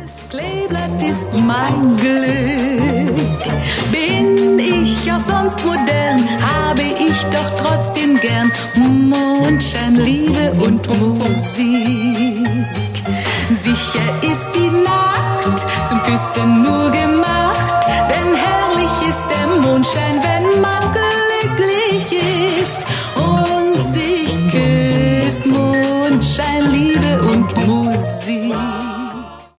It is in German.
Das Kleeblatt ist mein Glück. Bin ich auch sonst modern, habe ich doch trotzdem gern Mondschein, Liebe und Musik. Sicher ist die Nacht zum Küssen nur gemacht, denn herrlich ist der Mondschein, wenn man glücklich